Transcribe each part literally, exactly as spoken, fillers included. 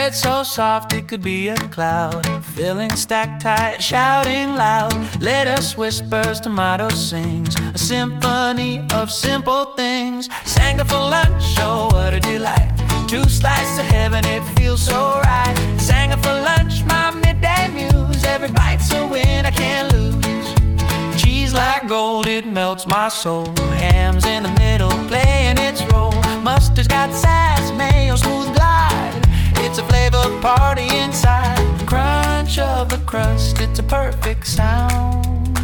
bread so soft it could be a cloud, filling stacked tight, shouting loud. Lettuce whispers, tomato sings, a symphony of simple things. Sanga for lunch, oh what a delight. Two slices of heaven, it feels so right. Sanga for lunch, my midday muse. Every bite's a win, I can't lose. Cheese like gold, it melts my soul. Ham's in the middle, playing its role. Mustard's got sass, mayo, smooth glide. It's a flavor party inside. The crunch of the crust, it's a perfect sound.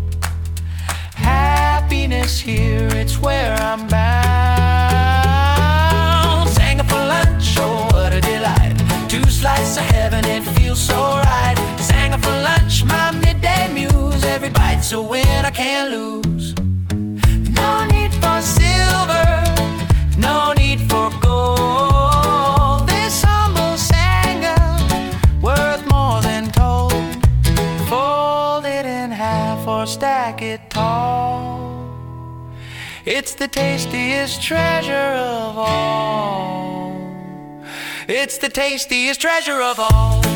Happiness here, it's where I'm bound. Sanga for lunch, oh what a delight. Two slices of heaven, it feels so right. Sanga for lunch, my midday muse. Every bite's a win, I can't lose. No need for silver, no need for gold. This humble Sanga, worth more than told. Fold it in half or stack it tall. It's the tastiest treasure of all. It's the tastiest treasure of all.